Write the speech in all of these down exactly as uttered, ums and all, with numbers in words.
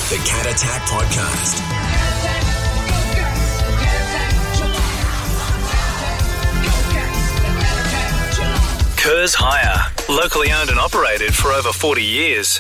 The Cat Attack Podcast. Kerr's Hire. Locally owned and operated for over forty years.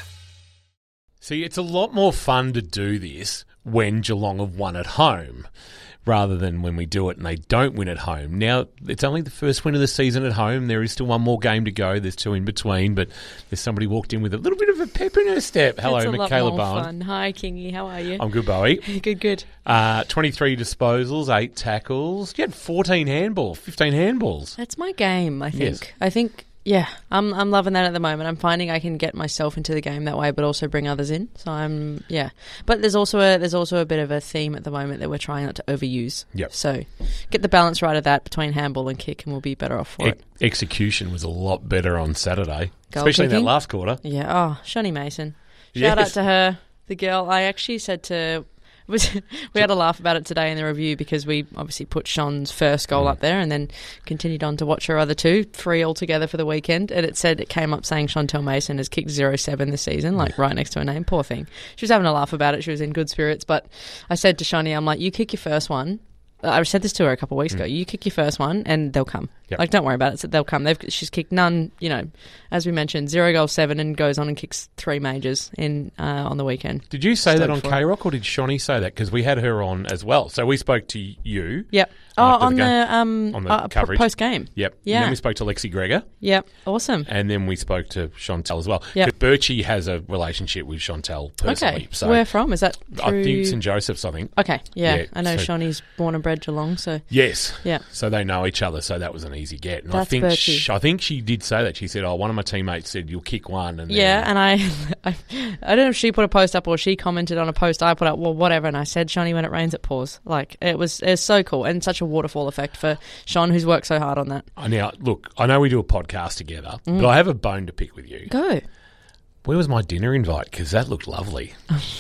See, it's a lot more fun to do this when Geelong have won at home rather than when we do it and they don't win at home. Now, it's only the first win of the season at home. There is still one more game to go. There's two in between, but there's somebody walked in with a little bit of a pep in her step. Hello, it's a Michaela lot more Bowen. fun. Hi, Kingy. How are you? I'm good, Bowie. good, good. Uh, twenty-three disposals, eight tackles. You had fourteen handballs, fifteen handballs. That's my game, I think. Yes. I think, yeah, I'm I'm loving that at the moment. I'm finding I can get myself into the game that way, but also bring others in. So I'm, yeah. But there's also a there's also a bit of a theme at the moment that we're trying not to overuse. Yep. So get the balance right of that between handball and kick, and we'll be better off for E- it. Execution was a lot better on Saturday, Goal especially in kicking? that last quarter. Yeah. Oh, Shani Mason. Shout Yes. out to her, the girl. I actually said to. Was, we had a laugh about it today in the review because we obviously put Sean's first goal Mm. up there and then continued on to watch her other two, three altogether for the weekend. And it said it came up saying Chantel Mason has kicked zero seven this season, like right next to her name. Poor thing. She was having a laugh about it. She was in good spirits. But I said to Shani, I'm like, you kick your first one. I said this to her a couple of weeks ago. You kick your first one and they'll come. Yep. Like, don't worry about it. So they'll come. They've, she's kicked none, you know, as we mentioned, zero goals, seven, and goes on and kicks three majors in uh, on the weekend. Did you say that Stoked on for it. K-Rock or did Shani say that? Because we had her on as well. So we spoke to you. Yep. Oh, after on the the, game. um, On the uh, coverage. post game. Yep. Yeah. And then we spoke to Lexi Gregor. Yep. Awesome. And then we spoke to Chantel as well. Yep. Because Birchie has a relationship with Chantel personally. Okay. So Where from? Is that I through... think St Joseph's, I think. Okay. Yeah. Yeah, I know so- Shawnee's born and bred Geelong, so Yes. yeah. So they know each other, so that was an easy get. And I That's think Birchie. sh- I think she did say that. She said, oh, one of my teammates said, you'll kick one. And Yeah, then, and I, I, I don't know if she put a post up or she commented on a post I put up. Well, whatever. And I said, Shawnee, when it rains, it pours. Like it was, it was so cool and such a waterfall effect for Sean, who's worked so hard on that. I now, look, I know we do a podcast together, Mm. but I have a bone to pick with you. Go. Where was my dinner invite? Because that looked lovely.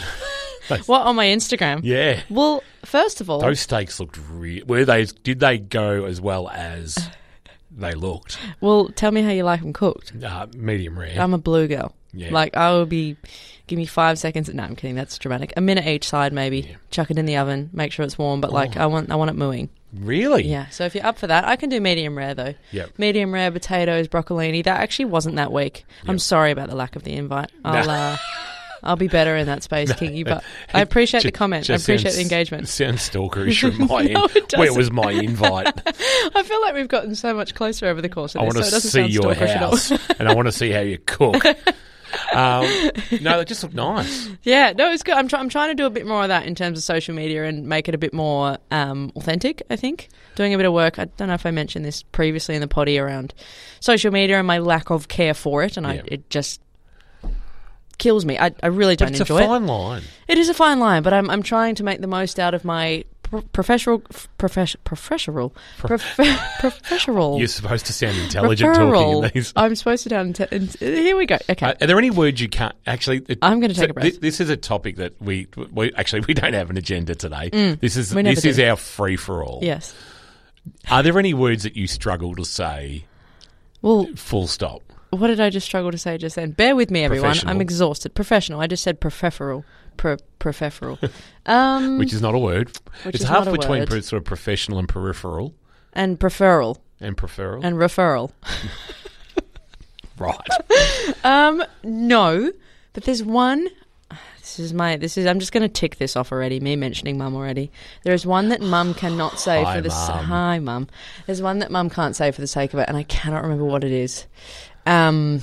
What on my Instagram? Yeah. Well, first of all, Those steaks looked real. Were they? Did they go as well as they looked? well, tell me how you like them cooked. Uh, medium rare. I'm a blue girl. Yeah. Like I will be. Give me five seconds. No, I'm kidding. That's dramatic. A minute each side, maybe. Yeah. Chuck it in the oven. Make sure it's warm. But like, Oh. I want, I want it mooing. Really? Yeah. So if you're up for that, I can do medium rare though. Yep. Medium rare potatoes, broccolini. That actually wasn't that weak. I'm Yep. sorry about the lack of the invite. No. I'll, uh, I'll be better in that space, Kingy. But I appreciate the comment. I Just appreciate sounds- the engagement. Sounds stalkerish from my No, end. it Where doesn't. was my invite? I feel like we've gotten so much closer over the course of I this, want so to it doesn't see sound your stalkerish at all. house, and I want to see how you cook. Um, no, they just look nice. Yeah, no, it's good. I'm, try- I'm trying to do a bit more of that in terms of social media and make it a bit more um, authentic, I think. Doing a bit of work. I don't know if I mentioned this previously in the potty around social media and my lack of care for it, and I, Yeah. it just kills me. I, I really don't But it's enjoy a it. fine line. It is a fine line, but I'm I'm trying to make the most out of my pro- professional profession professional prof- professional. You're supposed to sound intelligent referral. talking in these. I'm supposed to down. Inte- in- here we go. Okay, Uh, are there any words you can't actually? It, I'm gonna take a breath. thi- This is a topic that we, we actually we don't have an agenda today. this is Mm. we never this is do. our free for all. yes. Are there any words that you struggle to say? Well, Full stop. what did I just struggle to say just then? Bear with me, everyone. Professional. I'm exhausted. Professional. I just said professional. Pro- professional. Um, Which is not a word. Which it's is half not a between word. pro- sort of professional and peripheral and preferral and preferal. and referral. right. Um, no, but there's one. This is my. This is. I'm just going to tick this off already. Me mentioning mum already. There is one that mum cannot say Hi, for the. s- Mum. Hi, mum. There's one that mum can't say for the sake of it, and I cannot remember what it is. Um,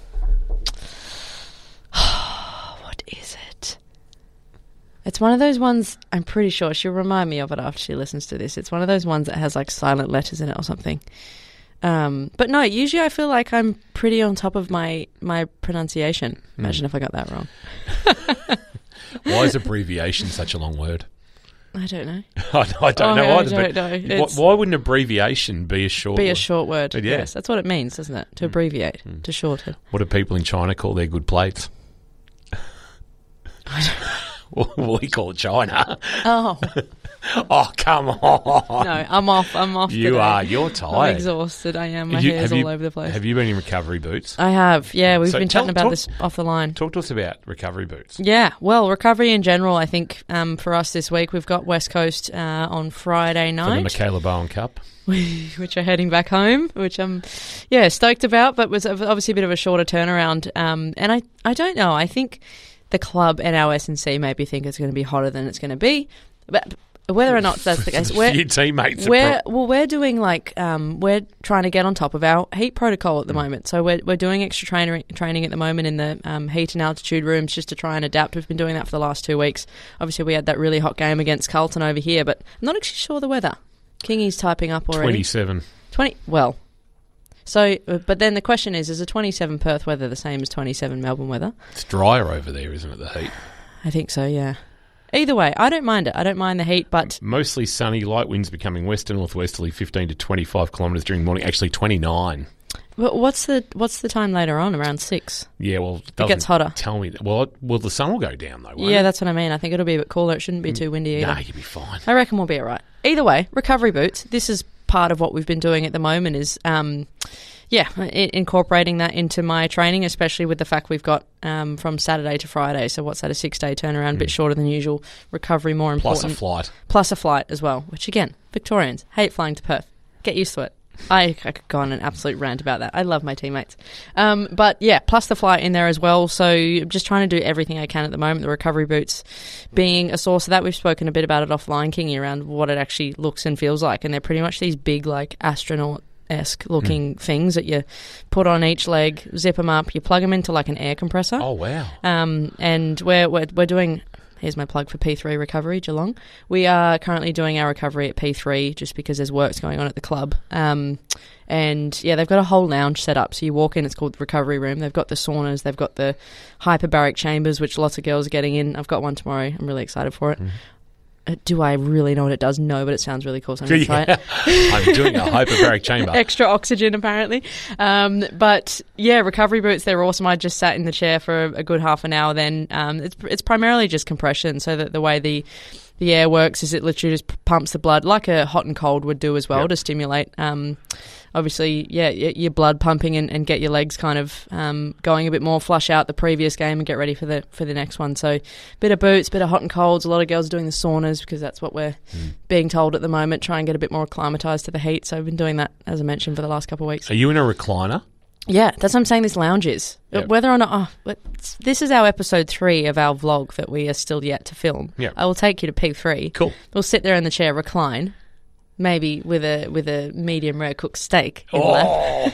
what is it? It's one of those ones. I'm pretty sure she'll remind me of it after she listens to this. It's one of those ones that has like silent letters in it or something. Um, but no, usually I feel like I'm pretty on top of my, my pronunciation. Imagine if I got that wrong. Why is abbreviation such a long word? I don't know. I, I don't Oh, know I either. don't but know. why, It's- why wouldn't abbreviation be a short? Be a word? short word. But yeah. Yes, that's what it means, doesn't it? To abbreviate, to shorten. What do people in China call their good plates? well, we call it China. Oh, Oh, come on. No, I'm off. I'm off. You today. are. You're I'm tired. exhausted. I am. My Have you- hair's have you- all over the place. Have you been in recovery boots? I have. Yeah, we've So been tell- chatting about talk- this off the line. Talk to us about recovery boots. Yeah, well, recovery in general, I think um, for us this week, we've got West Coast uh, on Friday For the night, Michaela Bowen Cup. which are heading back home, which I'm, yeah, stoked about, but was obviously a bit of a shorter turnaround. Um, and I, I don't know, I think the club and our S and C maybe think it's going to be hotter than it's going to be, but whether or not that's the case, we're, Your teammates are we're pro- well, we're doing like um, we're trying to get on top of our heat protocol at Mm. the moment. So we're we're doing extra training training at the moment in the um, heat and altitude rooms just to try and adapt. We've been doing that for the last two weeks. Obviously, we had that really hot game against Carlton over here, but I'm not actually sure the weather. Kingy's typing up already. twenty-seven. Twenty. Well, so uh, but then the question is: is a twenty-seven Perth weather the same as twenty-seven Melbourne weather? It's drier over there, isn't it, the heat? I think so. Yeah. Either way, I don't mind it. I don't mind the heat, but Mostly sunny, light winds becoming west and northwesterly, fifteen to twenty-five kilometres during the morning. Actually, twenty-nine. but what's the what's the time later on? Around six. Yeah, well, it, It gets doesn't hotter. Tell me. That. Well, it, well, the sun will go down though. Won't Yeah, it? that's what I mean. I think it'll be a bit cooler. It shouldn't be too windy either. Nah, you'll be fine. I reckon we'll be all right. Either way, recovery boots. This is part of what we've been doing at the moment is, um, yeah, I- incorporating that into my training, especially with the fact we've got um, from Saturday to Friday. So what's that, a six-day turnaround, a bit shorter than usual. Recovery more Plus important. a flight. Plus a flight as well, which again, Victorians hate flying to Perth. Get used to it. I, I could go on an absolute rant about that. I love my teammates. Um, but yeah, plus the flight in there as well. So I'm just trying to do everything I can at the moment. The recovery boots being a source of that. We've spoken a bit about it offline, Kingy, around what it actually looks and feels like. And they're pretty much these big, like, astronaut-esque looking Mm. things that you put on each leg, zip them up, you plug them into like an air compressor. Oh, wow. Um, and we're, we're, we're doing... Here's my plug for P three Recovery, Geelong. We are currently doing our recovery at P three just because there's works going on at the club. Um, and, yeah, they've got a whole lounge set up. So you walk in, it's called the recovery room. They've got the saunas. They've got the hyperbaric chambers, which lots of girls are getting in. I've got one tomorrow. I'm really excited for it. Mm. Uh, do I really know what it does? No, but it sounds really cool, so I'm going to try it. I'm doing a hyperbaric chamber. Extra oxygen, apparently. Um, but, yeah, recovery boots, they're awesome. I just sat in the chair for a, a good half an hour then. Um, it's, it's primarily just compression, so that the way the, the air works is it literally just p- pumps the blood, like a hot and cold would do as well, yep. to stimulate, um, obviously, yeah, y- your blood pumping and, and get your legs kind of um, going a bit more, flush out the previous game and get ready for the for the next one. So, bit of boots, bit of hot and colds. A lot of girls are doing the saunas because that's what we're mm. being told at the moment. Try and get a bit more acclimatised to the heat. So, I've been doing that, as I mentioned, for the last couple of weeks. Are you in a recliner? Yeah, that's what I'm saying. This lounge is Yep. whether or not. Oh, this is our episode three of our vlog that we are still yet to film. Yep. I will take you to P three. Cool. We'll sit there in the chair, recline. Maybe with a with a medium rare cooked steak in Oh. lap.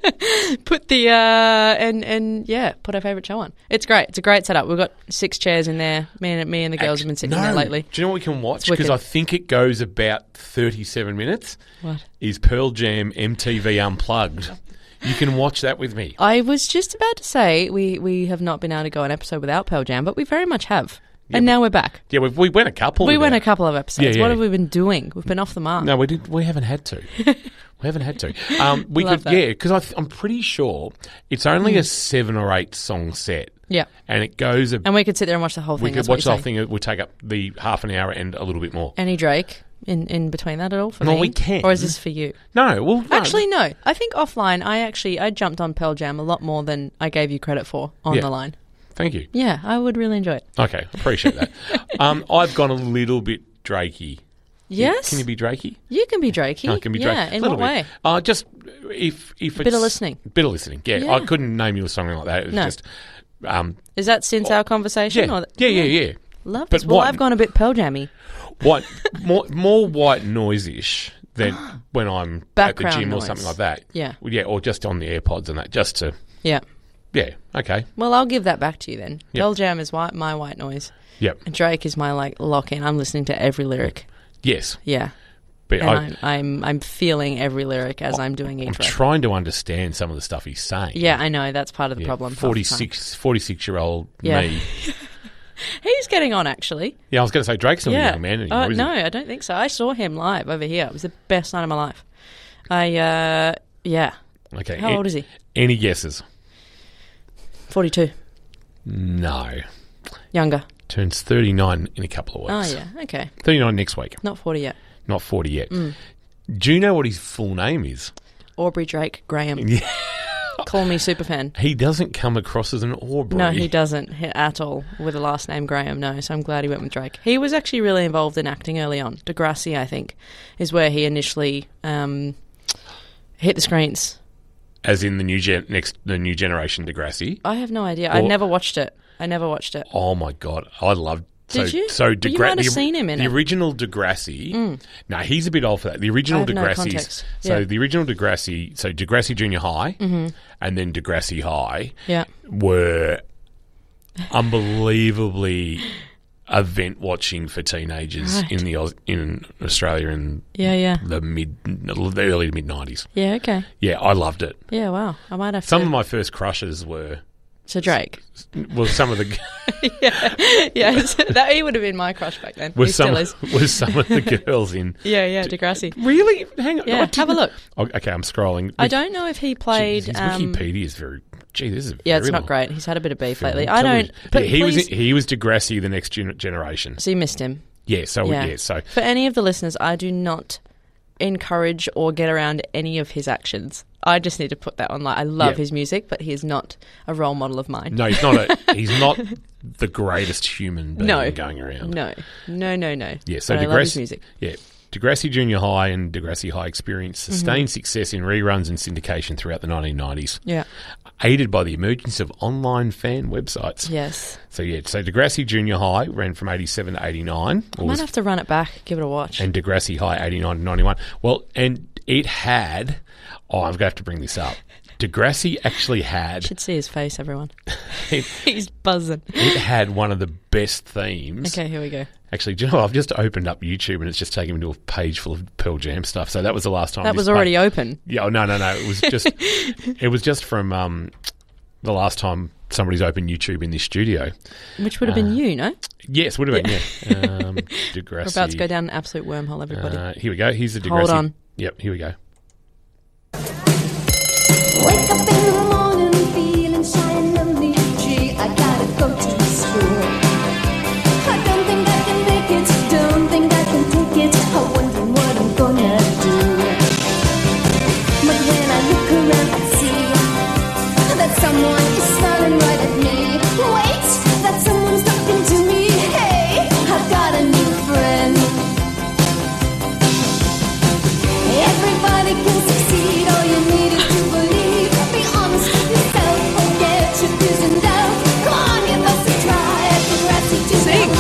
Put the uh and and yeah, put our favourite show on. It's great. It's a great setup. We've got six chairs in there. Me and me and the girls Act- have been sitting no. there lately. Do you know what we can watch? It's wicked. Because I think it goes about thirty-seven minutes. What? Is Pearl Jam M T V Unplugged. You can watch that with me. I was just about to say we, we have not been able to go an episode without Pearl Jam, but we very much have. Yeah, and now we're back. Yeah, we we went a couple. We went a without- couple of episodes. Yeah, yeah. What have we been doing? We've been off the mark. No, we did. We haven't had to. We haven't had to. Um, we Love could, that. yeah, because th- I'm pretty sure it's only a seven or eight song set. Yeah. And it goes. A, And we could sit there and watch the whole thing. we could that's what watch the you're whole saying. thing. It would take up the half an hour and a little bit more. Any Drake in, in between that at all for No, me? we can. Or is this for you? No, well, no. Actually, no. I think offline, I actually I jumped on Pearl Jam a lot more than I gave you credit for on Yeah. the line. Thank you. Yeah, I would really enjoy it. Okay, appreciate that. um, I've gone a little bit Drakey. Yes? Can you be Drakey? You can be Drakey. No, it can be yeah, Drake. in Little what bit. way? Uh, just if if Bit it's of listening. Bit of listening. Yeah, Yeah. I couldn't name you a song like that. It was No. just um, Is that since our conversation? yeah, Or yeah, yeah, yeah. Love But this. Well, what- I've gone a bit Pearl Jammy. White, more more white noise-ish than when I'm Background at the gym noise. or something like that. Yeah. Well, yeah, or just on the AirPods and that, just to Yeah. yeah, okay, Well, I'll give that back to you then. Yep. Pearl Jam is white, my white noise. yep, And Drake is my, like, lock-in. I'm listening to every lyric. yes, Yeah. but And I, I'm, I'm I'm feeling every lyric as I'm doing each I'm record. trying to understand some of the stuff he's saying. Yeah, I know. That's part of the Yeah, problem. half the time. forty-six, forty-six-year-old Yeah. me. He's getting on, actually. Yeah, I was going to say Drake's not a Yeah. young man anymore. Uh, is no, he? I don't think so. I saw him live over here. It was the best night of my life. I, uh, yeah. Okay. How a- old is he? Any guesses? forty-two. No. Younger. Turns thirty-nine in a couple of Oh, weeks. yeah. Okay. thirty-nine next week. Not forty yet. Not forty yet. Mm. Do you know what his full name is? Aubrey Drake Graham. Yeah. Call me superfan. He doesn't come across as an Aubrey. No, he doesn't he- at all with the last name Graham, no, so I'm glad he went with Drake. He was actually really involved in acting early on. Degrassi, I think, is where he initially um, hit the screens. As in the new gen- next the new generation Degrassi. I have no idea. I Or- never watched it. I never watched it. Oh my god, I loved. Did so, you? So But you might have the, seen him in the it. original Degrassi. Mm. No, he's a bit old for that. The original I have no Degrassi's. context. So Yeah. the original Degrassi. So Degrassi Junior High, mm-hmm. and then Degrassi High. Yeah. Were unbelievably event watching for teenagers Right. in the Aus- in Australia in Yeah, yeah. the mid the early to mid nineties. Yeah, okay. Yeah, I loved it. Yeah, wow. I might have Some to. of my first crushes were So Drake. well, some of the yeah, yeah. So that he would have been my crush back then. was he some still is. was some of the girls in. Yeah, yeah. Degrassi. Really? Hang on. Yeah, I have a didn't- look. Oh, okay, I'm scrolling. I don't know if he played. Jeez, his um, Wikipedia is very. Gee, this is yeah, very it's not long. great. He's had a bit of beef Very lately. long I don't. television. But Yeah, he was please, he was Degrassi, the next gen- generation. so you missed him. Yeah. So Yeah. yeah. So For any of the listeners, I do not encourage or get around any of his actions. I just need to put that on. Like, I love Yeah. his music, but he is not a role model of mine. no, he's not a. He's not the greatest human being No. going around. No, no, no, no. Yeah. So But I love his Degrassi. music. Yeah. Degrassi Junior High and Degrassi High experienced sustained Mm-hmm. success in reruns and syndication throughout the nineteen nineties, Yeah. aided by the emergence of online fan websites. Yes. So yeah, so Degrassi Junior High ran from eighty-seven to eighty-nine, I or might was- have to run it back, give it a watch. and Degrassi High eighty-nine to ninety-one. Well, and it had. Oh, I'm going to have to bring this up. Degrassi actually had. Should see his face, everyone. It, He's buzzing. it had one of the best themes. Okay, here we go. Actually, do you know what? I've just opened up YouTube and it's just taken me to a page full of Pearl Jam stuff. So that was the last time. That this was already page- open. Yeah, oh, no, no, no. It was just. it was just from um, the last time somebody's opened YouTube in this studio. Which would have been you, no? Yes, would have been. Yeah. Um, Degrassi. We're about to go down an absolute wormhole, everybody. Uh, here we go. Here's the Degrassi. Hold on. Yep, here we go. Wake up in the morning feeling shy and lonely. Gee, I gotta go to school. I don't think I can make it, don't think I can take it. I'm wondering what I'm gonna do. But when I look around, I see that someone is smiling right at me. Wait, that someone's talking to me. Hey, I've got a new friend. Everybody can succeed, all you need is to believe. Be honest with yourself, forget your fears and doubts. Come on, give us a try at Degrassi Junior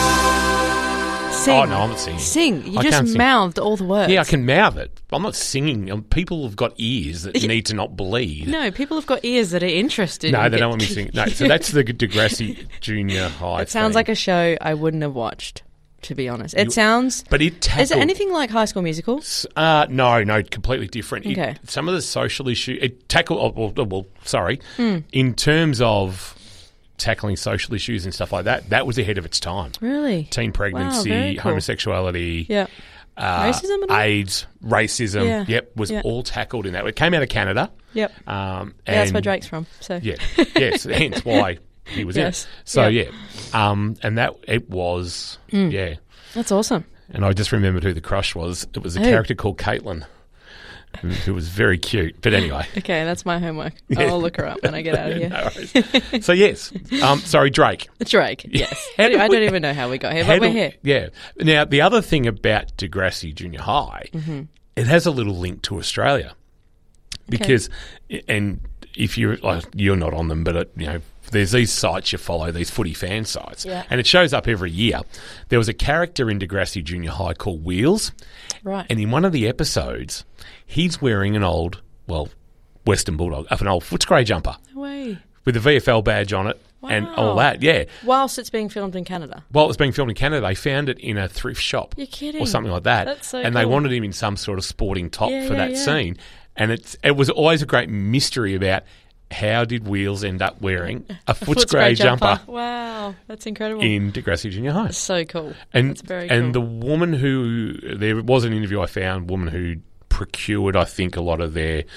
High. Sing. Oh, no, I'm not singing. Sing. You I just can't sing. mouthed all the words. Yeah, I can mouth it. I'm not singing. Um, People have got ears that need to not bleed. No, people have got ears that are interested. No, in they get- don't want me singing. No, so that's the Degrassi Junior High. It sounds theme. like a show I wouldn't have watched, to be honest. It You- sounds... But it tackled. Is it anything like High School Musical? Uh, no, no, completely different. It- Okay. some of the social issue it tackled. Oh, well, oh, well, sorry. Hmm. In terms of tackling social issues and stuff like that, that was ahead of its time. Really? Teen pregnancy, very cool. homosexuality, Yeah. uh, Racism at all? AIDS, racism. Yeah. Yep, was Yeah. all tackled in that. It came out of Canada. Yep. Um, Yeah, that's and- where Drake's from. So Yeah, yes, hence why he was Yes. in it. So Yeah. yeah, um, and that it was yeah, That's awesome. and I just remembered who the crush was. It was a Who? character called Caitlin, who, who was very cute. But anyway, Okay, that's my homework. I'll look her up when I get out of here. No worries. So yes, um, sorry, Drake. Drake, yes. How I did don't we- even know how we got here, How but we're do- here. Yeah. Now the other thing about Degrassi Junior High, Mm-hmm. it has a little link to Australia because, and if you're like, you're not on them, but it, you know. There's these sites you follow, these footy fan sites, Yeah. and it shows up every year. There was a character in Degrassi Junior High called Wheels, Right. and in one of the episodes, he's wearing an old, well, Western Bulldog, an old Footscray jumper No way. with a V F L badge on it and Wow. all that, yeah. Whilst it's being filmed in Canada. While it was being filmed in Canada, they found it in a thrift shop You're kidding. or something like that. That's so and they cool. wanted him in some sort of sporting top Yeah, for yeah, that yeah. scene. And it's it was always a great mystery about how did Wheels end up wearing a Footscray jumper, Wow, that's incredible. in Degrassi Junior High. So cool. And That's very and cool. the woman who there was an interview I found, woman who procured, I think, a lot of their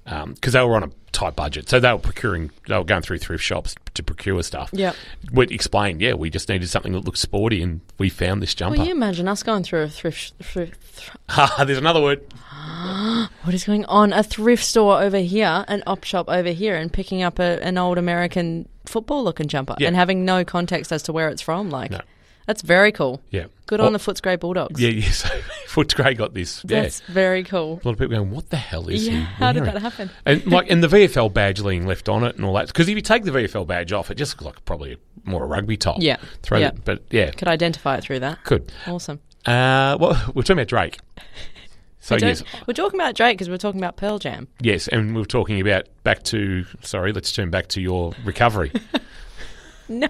because they were on a tight budget. So they were procuring, they were going through thrift shops to procure stuff. Yep. We explained, yeah, we just needed something that looked sporty, and we found this jumper. Well, you imagine us going through a thrift... thrift, thrift Ha, there's another word. what is going on? A thrift store over here, an op shop over here, and picking up a, an old American football-looking jumper Yeah. and having no context as to where it's from. Like, No. that's very cool. Yeah. Good Well, on the Footscray Bulldogs. Yeah, yeah. So Footscray got this. Yeah. That's very cool. A lot of people going, what the hell is Yeah, he how did wearing? that happen? And like, and the V F L badge being left on it and all that. Because if you take the V F L badge off, it just looks like probably more a rugby top. Yeah. Throw Yeah. it, but yeah, Could identify it through that. could. Awesome. Uh, well, we're talking about Drake. So We don't- yes, We're talking about Drake because we're talking about Pearl Jam. yes, and we we're talking about back to. Sorry, let's turn back to your recovery. No.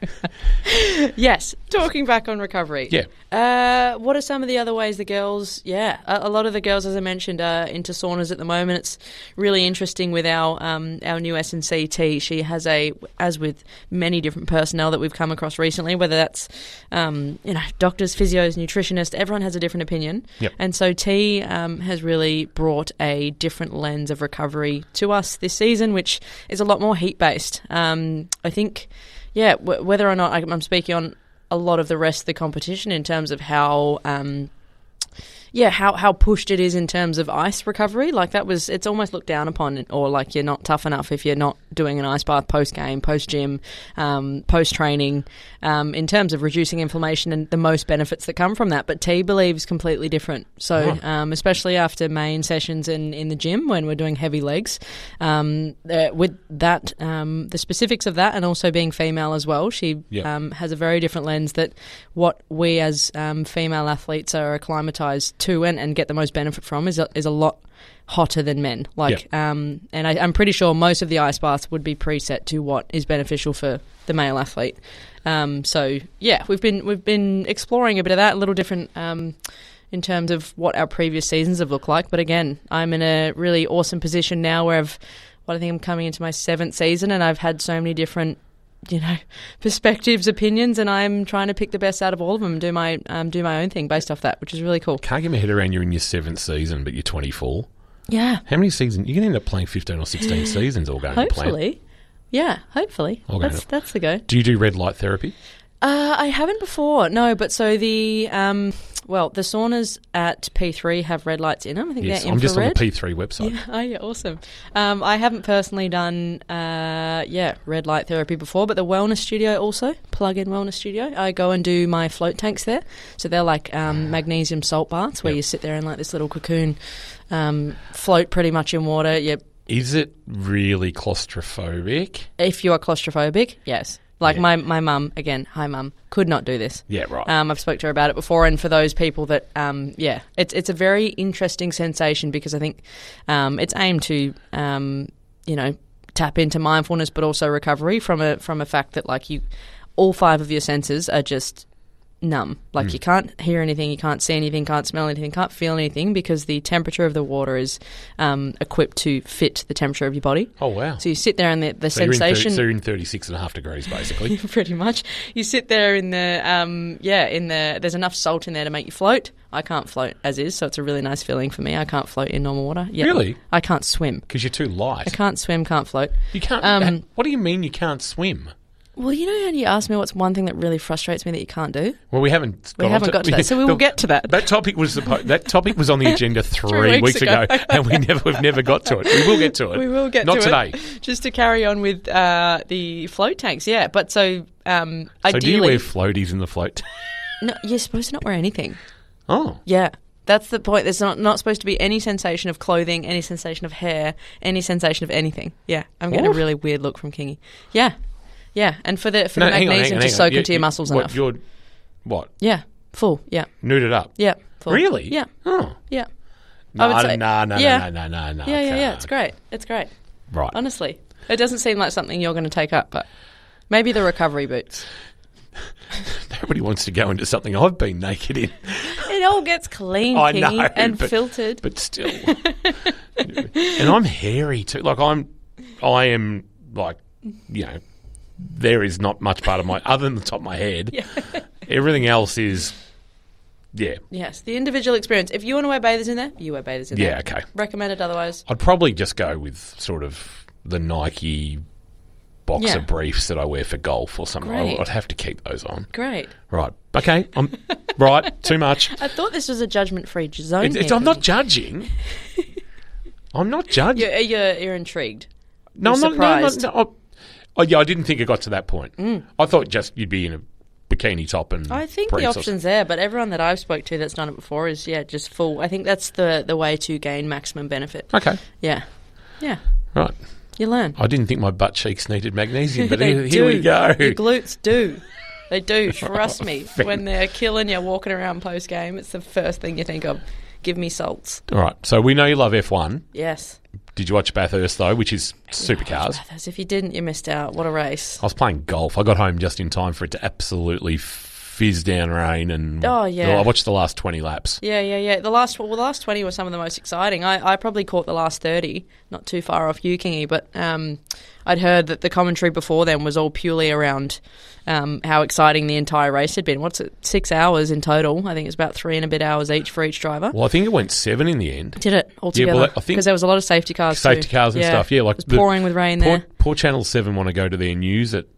Yes, talking back on recovery. Yeah. Uh, what are some of the other ways the girls, yeah, a, a lot of the girls, as I mentioned, are into saunas at the moment. It's really interesting with our um, our new S and C T. She has a, as with many different personnel that we've come across recently, whether that's, um, you know, doctors, physios, nutritionists, everyone has a different opinion. Yep. And so T um, has really brought a different lens of recovery to us this season, which is a lot more heat-based. Um, I think... Yeah, w- whether or not I, I'm speaking on a lot of the rest of the competition in terms of how, um, yeah, how, how pushed it is in terms of ice recovery. Like that was, it's almost looked down upon, or like you're not tough enough if you're not doing an ice bath post game, post gym, um, post training, um, in terms of reducing inflammation and the most benefits that come from that. But T believes completely different. So, Right. um, especially after main sessions in, in the gym when we're doing heavy legs, um, uh, with that, um, the specifics of that, and also being female as well, she Yep. um, has a very different lens that what we as um, female athletes are acclimatized to and, and get the most benefit from is a, is a lot hotter than men. Like, um, and I, I'm pretty sure most of the ice baths would be preset to what is beneficial for the male athlete. Um, so yeah, we've been we've been exploring a bit of that, a little different um, in terms of what our previous seasons have looked like. But again, I'm in a really awesome position now where I've, what I think I'm coming into my seventh season, and I've had so many different, you know, perspectives, opinions, and I'm trying to pick the best out of all of them and do my um, do my own thing based off that, which is really cool. Can't get my head around you're in your seventh season, but you're twenty-four. Yeah, How many seasons? You can end up playing fifteen or sixteen seasons all going to plan. hopefully. Yeah, hopefully. All going That's to- that's the go. Do you do red light therapy? Uh, I haven't before, no. But so the um, well, the saunas at P three have red lights in them. I think Yes, they're I'm just on the infrared. P three website. Yeah, oh yeah, awesome. Um, I haven't personally done, uh, yeah, red light therapy before, but the wellness studio also, plug-in wellness studio. I go and do my float tanks there. So they're like um, magnesium salt baths where Yep. you sit there in like this little cocoon, um, float pretty much in water. Yep. Is it really claustrophobic? If you are claustrophobic, yes. Like Yeah. my my mum, again, hi mum, could not do this. Yeah, right. Um, I've spoke to her about it before, and for those people that, um, yeah, it's it's a very interesting sensation because I think um, it's aimed to, um, you know, tap into mindfulness, but also recovery from a from a fact that like you, all five of your senses are just numb. Like you can't hear anything, you can't see anything, can't smell anything, can't feel anything because the temperature of the water is um, equipped to fit the temperature of your body. Oh, wow. So you sit there and the, the So you're in thir- sensation. so you're in thirty-six and a half degrees, basically. Pretty much. You sit there in the, um, yeah, in the, there's enough salt in there to make you float. I can't float as is, so it's a really nice feeling for me. I can't float in normal water. Yeah. Really? I can't swim. Because you're too light. I can't swim, can't float. You can't. Um, what do you mean you can't swim? Well, you know how you asked me what's one thing that really frustrates me that you can't do? Well, we haven't. We got haven't onto- got to that, so we will get to that. That topic was suppo- that topic was on the agenda three, weeks weeks ago, ago. and we never we've never got to it. We will get to it. We will get Not to today. it. Just to carry on with uh, the float tanks, yeah. But so, um, So do you ideally, wear floaties in the float? no, you're supposed to not wear anything. Oh, Yeah. That's the point. There's not, not supposed to be any sensation of clothing, any sensation of hair, any sensation of anything. Yeah. I'm getting What? a really weird look from Kingy. Yeah. Yeah. And for the for No, the hang on, magnesium hang on, to hang on. soak You- into your you- muscles what, enough. You're what? Yeah. Full. Yeah. Nuded up? Yeah. Full. Really? Yeah. Oh. Yeah. No, I would say- no, no, yeah. no, no, no, no. Yeah, yeah, yeah. can't. It's great. It's great. Right. Honestly. It doesn't seem like something you're going to take up, but maybe the recovery boots. Nobody wants to go into something I've been naked in. It all gets clean, I Kingy, know, and but- filtered. But still. And I'm hairy too. Like I'm, I am like, you know, there is not much part of my, other than the top of my head. Yeah. Everything else is Yeah. Yes, the individual experience. If you want to wear bathers in there, you wear bathers in there. Yeah, okay. Recommended otherwise. I'd probably just go with sort of the Nike boxer Yeah. briefs that I wear for golf or something. Great. I'd have to keep those on. Great. Right. Okay. I'm right. Too much. I thought this was a judgment-free zone. It's, it's, here I'm for not you. judging. I'm not judging. You're, you're, you're intrigued. no, you're I'm not. No, no, surprised. no. I- Oh, yeah, I didn't think it got to that point. I thought just you'd be in a bikini top and I think the briefs or option's there, but everyone that I've spoke to that's done it before is, yeah, just full. I think that's the, the way to gain maximum benefit. Okay. Yeah. Yeah. Right. You learn. I didn't think my butt cheeks needed magnesium, but They here, here do. we go. Your glutes do. They do. Trust Oh, me. fan- When they're killing you walking around post game, it's the first thing you think of. Give me salts. All right. So we know you love F one. Yes. Did you watch Bathurst, though, which is supercars? Bathurst. If you didn't, you missed out. What a race. I was playing golf. I got home just in time for it to absolutely fizz down rain. And Oh, yeah. I watched the last twenty laps. Yeah, yeah, yeah. The last, well, the last twenty were some of the most exciting. I, I probably caught the last thirty, not too far off you, Kingy, but um, I'd heard that the commentary before then was all purely around um, how exciting the entire race had been. What's it? Six hours in total. I think it's about three and a bit hours each for each driver. Well, I think it went seven in the end. Did it altogether? well, I think- because there was a lot of safety cars. Safety too. cars and stuff, yeah, like it was the- pouring with rain Poor, there. poor Channel seven want to go to their news at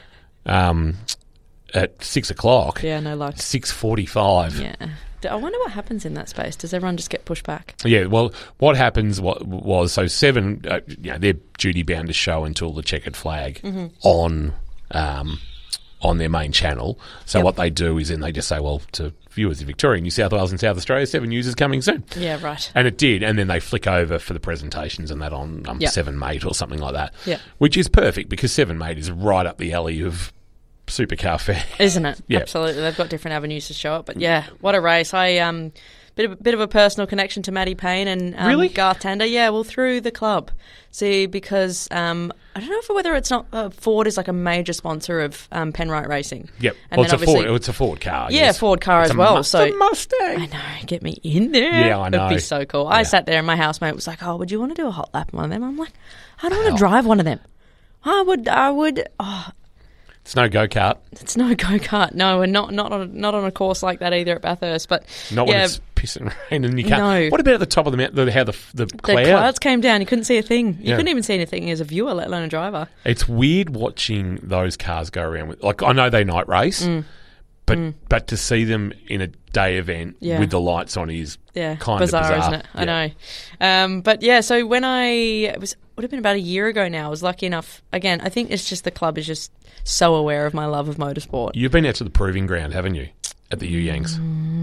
um, at six o'clock. Yeah, no luck. six forty-five. Yeah. D- I wonder what happens in that space. Does everyone just get pushed back? Yeah, well, what happens wa- was, so seven, uh, you know, they're duty bound to show until the checkered flag Mm-hmm. on um, on their main channel. So Yep. what they do is then they just say, well, to viewers in Victoria, New South Wales and South Australia, seven News is coming soon. Yeah, right. And it did, and then they flick over for the presentations and that on um, Yep. Seven Mate or something like that, Yep. which is perfect because Seven Mate is right up the alley of supercar fans. Isn't it? Yeah. Absolutely. They've got different avenues to show it. But yeah, what a race. I um bit of a bit of a personal connection to Maddie Payne and um, Really? Garth Tander. Yeah, well through the club. See, because um I don't know if whether it's not uh, Ford is like a major sponsor of um, Penrite Racing. Yep. And Well, it's then a Ford. obviously- It's a Ford car. Yeah, yes. Ford car It's as a well, Mus- so- it's a Mustang. I know, get me in there. Yeah, I know. It'd be so cool. Yeah. I sat there and my housemate was like, "Oh, would you want to do a hot lap on one of them?" I'm like, "I don't want Hell. to drive one of them. I would. I would. Oh, It's no go kart. it's no go kart. No, and not not on a, not on a course like that either at Bathurst. But Not yeah, when it's pissing rain and you can't. No. What about at the top of the mountain? How the the the cloud? clouds came down. You couldn't see a thing. You Yeah. couldn't even see anything as a viewer, let alone a driver. It's weird watching those cars go around with. Like I know they night race, but but to see them in a day event Mm. Yeah. with the lights on is Yeah, kind bizarre, of bizarre, isn't it? I Yeah. know. Um, but yeah, so when I it was would have been about a year ago now. I was lucky enough. Again, I think it's just the club is just so aware of my love of motorsport. You've been out to the proving ground, haven't you? At the U Yanks.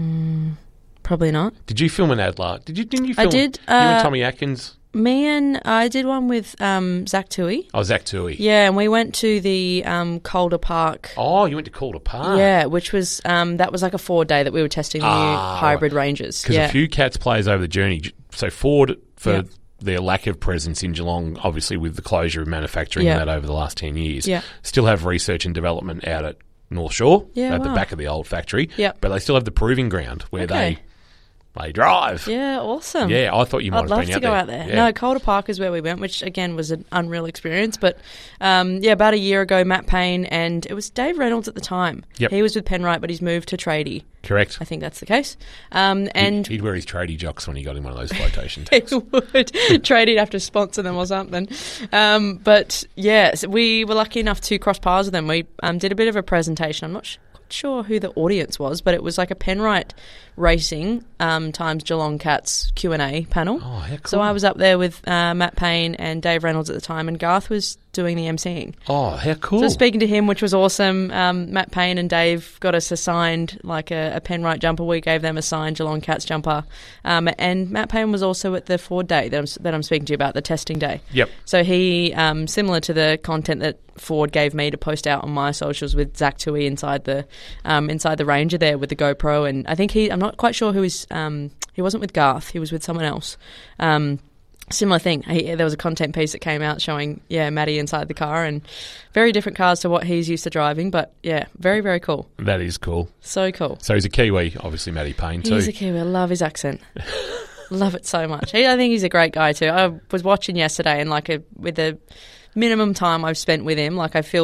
Probably not. Did you film in Adler? Did you? Didn't you I film? did, You and uh, Tommy Atkins. Me and I did one with um, Zach Toohey. Oh, Zach Toohey. Yeah, and we went to the um, Calder Park. Oh, you went to Calder Park. Yeah, which was um, that was like a Ford day that we were testing the Ah, new hybrid Rangers. Because Yeah, a few Cats players over the journey. So Ford, for Yeah. their lack of presence in Geelong, obviously with the closure of manufacturing Yeah. and that over the last ten years, Yeah. still have research and development out at North Shore, Yeah, at the wow. back of the old factory. Yep. But they still have the proving ground where Okay. they they drive. yeah, awesome. Yeah, I thought you might I'd have love been to out go there. out there. Yeah. No, Calder Park is where we went, which again was an unreal experience. But um, yeah, about a year ago, Matt Payne and it was Dave Reynolds at the time. Yep. He was with Penrite, but he's moved to tradie. Correct. I think that's the case. Um, and He'd wear his tradie jocks when he got in one of those flotation he tanks. would tradie'd have to sponsor them or something. Um, but yeah, so we were lucky enough to cross paths with them. We um, did a bit of a presentation. I'm not sh- sure who the audience was, but it was like a Penrite Racing um, times Geelong Cats Q and A panel. Oh, how cool. So I was up there with uh, Matt Payne and Dave Reynolds at the time, and Garth was doing the emceeing. Oh, how cool. So speaking to him, which was awesome. Um, Matt Payne and Dave got us assigned like a, a Penrite jumper. We gave them a signed Geelong Cats jumper. Um, and Matt Payne was also at the Ford day that I'm, that I'm speaking to you about, the testing day. Yep. So he, um, similar to the content that Ford gave me to post out on my socials with Zach Toohey inside the um, inside the Ranger there with the GoPro, and I think he, I'm not quite sure who he's, um, he wasn't with Garth, he was with someone else. Um, similar thing. He, there was a content piece that came out showing, yeah, Matty inside the car, and very different cars to what he's used to driving, but yeah, very, very cool. That is cool. So cool. So he's a Kiwi, obviously Matty Payne too. He's a Kiwi. I love his accent. Love it so much. He, I think he's a great guy too. I was watching yesterday, and like a, with the minimum time I've spent with him, like I feel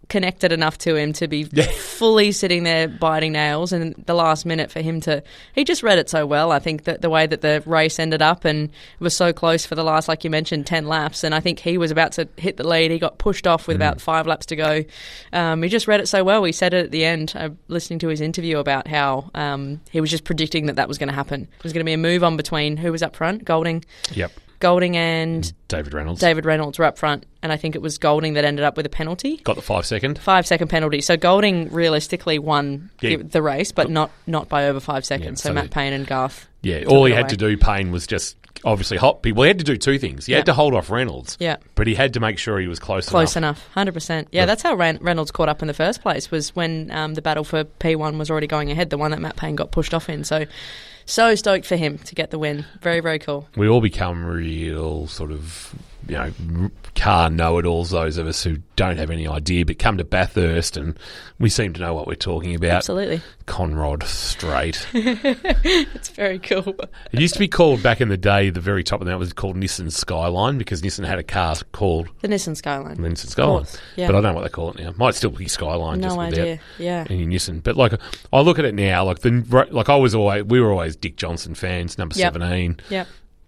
connected enough to him to be fully sitting there biting nails, and the last minute for him to he just read it so well. I think that the way that the race ended up, and it was so close for the last, like you mentioned, ten laps, and I think he was about to hit the lead. He got pushed off with mm. about five laps to go. Um, he just read it so well. He said it at the end, uh, listening to his interview about how um, he was just predicting that that was going to happen. It was going to be a move on between who was up front, Golding. Yep. Golding and David Reynolds. David Reynolds were up front, and I think it was Golding that ended up with a penalty. Got the five second. Five second penalty. So Golding realistically won yeah. the, the race, but not, not by over five seconds. Yeah, so, so Matt Payne and Garth. Yeah, all he it had away. to do, Payne, was just obviously hot people. He had to do two things. He yeah. had to hold off Reynolds, yeah. but he had to make sure he was close, close enough. enough. one hundred percent. Yeah, that's how Ren- Reynolds caught up in the first place, was when um, the battle for P one was already going ahead, the one that Matt Payne got pushed off in. So, so stoked for him to get the win. Very, very cool. We all become real sort of, you know, car know-it-alls, those of us who don't have any idea, but come to Bathurst and we seem to know what we're talking about. Absolutely. Conrod Straight. It's very cool. It used to be called, back in the day, the very top of that was called Nissan Skyline, because Nissan had a car called The Nissan Skyline. Nissan Skyline. Yeah. But I don't know what they call it now. Might still be Skyline, No just idea. without Yeah. any Nissan. But like, I look at it now, like the like I was always, we were always Dick Johnson fans, number Yep. seventeen. Yep.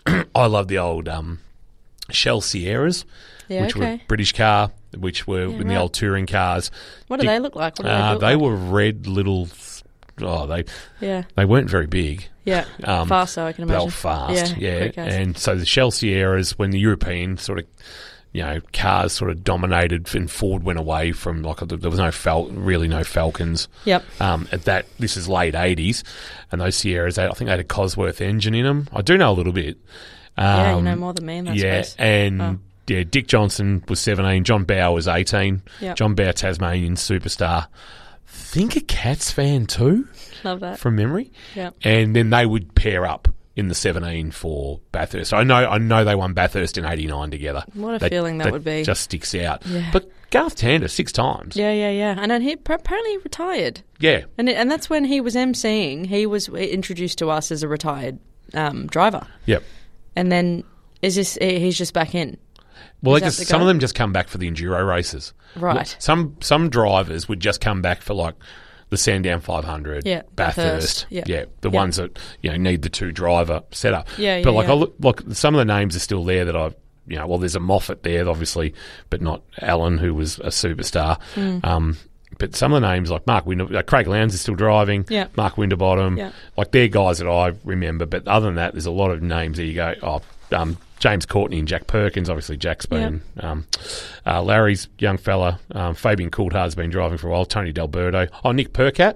I love the old um, Shell Sierras, Yeah, which were okay. a British car, which were Yeah, in the right. old touring cars. What do Dick- they look like? What do they, Uh, look they like? were red little. Oh, they Yeah. they weren't very big. Yeah. Um, Fast, so I can They imagine. were fast, Yeah. yeah. quick as. And so the Shell Sierras, when the European sort of, you know, cars sort of dominated and Ford went away from, like, there was no Fal- really no Falcons. Yep. Um, at that, this is late eighties, and those Sierras, they, I think they had a Cosworth engine in them. I do know a little bit. Um, Yeah, you know more than me in that yeah, space. and Oh. yeah, Dick Johnson was seventeen, John Bower was eighteen. Yep. John Bower, Tasmanian superstar. Think a Cats fan too, Love that. from memory. Yep. And then they would pair up in the seventeen for Bathurst. So I know I know they won Bathurst in eighty-nine together. What a feeling that would be. Just sticks out. Yeah. But Garth Tander, six times. Yeah, yeah, yeah. And then he pr- apparently retired. Yeah. And it, and that's when he was emceeing. He was introduced to us as a retired um, driver. Yep. And then is this he's just back in. Well, Is they that just the some go? of them just come back for the enduro races. Right. Some some drivers would just come back for like the Sandown five hundred, Yeah, Bathurst, Bathurst, yeah. yeah, the Yeah. ones that you know need the two driver setup. Yeah, yeah, But like yeah. I look, like some of the names are still there that I, you know, well, there's a Moffat there, obviously, but not Alan, who was a superstar. Mm. Um, but some of the names like Mark Winder, uh, Craig Lowndes is still driving. Yeah. Mark Winterbottom, Yeah. like they're guys that I remember. But other than that, there's a lot of names that you go, oh, um, James Courtney and Jack Perkins. Obviously, Jack's been. Um, uh, Larry's young fella. Um, Fabian Coulthard's been driving for a while. Tony D'Alberto. Oh, Nick Percat.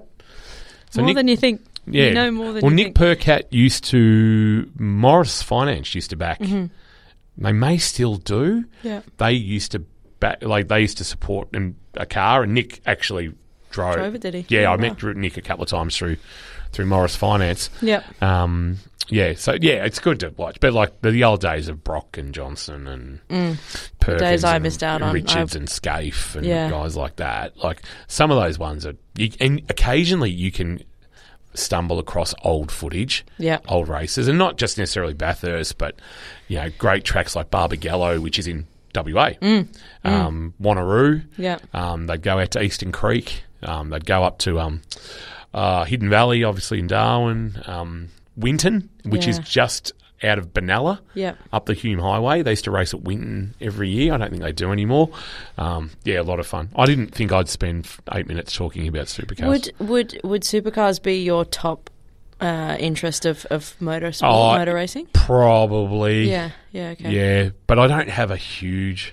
So more Nick, than you think. yeah. You know more than well, you Nick think. Percat used to Morris Finance used to back. Mm-hmm. They may still do. Yeah. They used to back, like they used to support in a car, and Nick actually drove. Drove it, did he? Yeah, Oh, I wow. met Nick a couple of times through through Morris Finance. Yep. Um, yeah, so yeah, it's good to watch. But like the, the old days of Brock and Johnson and Perkins, days I and missed out on. Richards I've- and Scaife and Yeah. guys like that. Like some of those ones are, you, and occasionally you can stumble across old footage, Yep. old races, and not just necessarily Bathurst, but you know, great tracks like Barbagallo, which is in W A, Mm. um, Wanneroo. Yep. Um, they'd go out to Eastern Creek. Um, they'd go up to um, uh, Hidden Valley, obviously in Darwin. Um, Winton, which is Yeah. just out of Benalla, Yep. up the Hume Highway. They used to race at Winton every year. I don't think they do anymore. Um, yeah, a lot of fun. I didn't think I'd spend eight minutes talking about supercars. Would would would supercars be your top uh, interest of of motorsport, Oh, I- motor racing? Probably. Yeah. Yeah. Okay. Yeah, but I don't have a huge...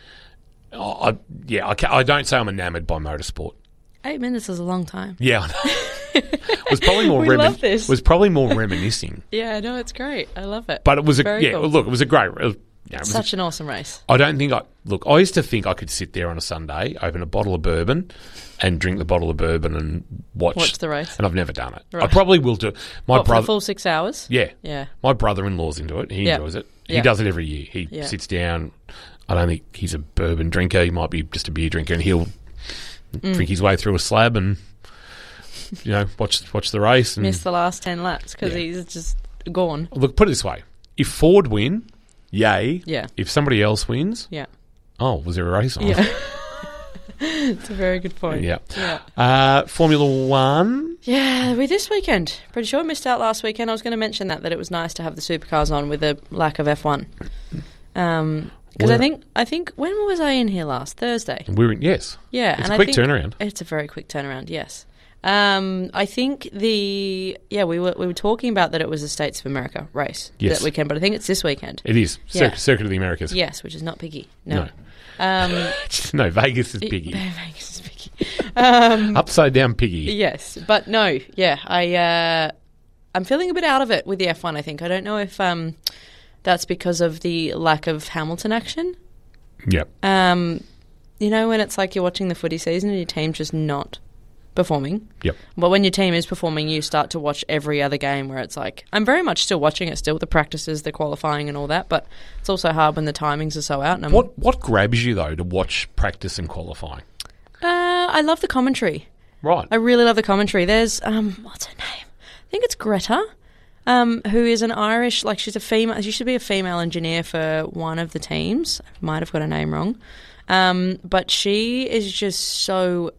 Oh, I, yeah, I, ca- I don't say I'm enamoured by motorsport. Eight minutes is a long time. Yeah, I know. was probably more We remin- love this. was probably more reminiscing. Yeah. No, it's great. I love it. But it was a Very yeah. cool. Look, it was a great. It was, you know, it was a- Such an awesome race. I don't think I look. I used to think I could sit there on a Sunday, open a bottle of bourbon, and drink the bottle of bourbon and watch, Watch the race. And I've never done it. I Right. probably will do. My What, for the brother, full six hours? yeah, Yeah. my brother-in-law's into it. He Yeah. enjoys it. He Yeah. does it every year. He Yeah. sits down. I don't think he's a bourbon drinker. He might be just a beer drinker, and he'll Mm. drink his way through a slab and you know watch watch the race. And Missed the last ten laps because Yeah. he's just gone. look, put it this way: if Ford win, yay. Yeah. If somebody else wins, Yeah. oh, was there a race on? Yeah. It's a very good point. Yeah. Yeah. Uh, Formula One. Yeah, we this weekend. Pretty sure I missed out last weekend. I was going to mention that, that it was nice to have the supercars on with the lack of F one. Um, because I think, I think, when was I in here last? Thursday. We were in, yes. Yeah. It's and a I quick think turnaround. It's a very quick turnaround, yes. Um, I think the, yeah, we were we were talking about that it was a States of America race Yes. that weekend, but I think it's this weekend. It is. Yeah. Cir- Circuit of the Americas. Yes, which is not piggy. No. No. Um, No, Vegas is piggy. Vegas is piggy. Um, Upside down piggy. Yes, but no, yeah, I uh, I'm feeling a bit out of it with the F one. I think I don't know if um, that's because of the lack of Hamilton action. Yep. Um, you know, when it's like you're watching the footy season and your team's just not performing. Yep. But when your team is performing, you start to watch every other game where it's like, I'm very much still watching it still, the practices, the qualifying and all that, but it's also hard when the timings are so out. And I'm, What What grabs you though to watch practice and qualifying? Uh, I love the commentary. Right. I really love the commentary. There's, um, what's her name? I think it's Greta, um, who is an Irish, like she's a female, she should be a female engineer for one of the teams. I might have got her name wrong. Um, but she is just so,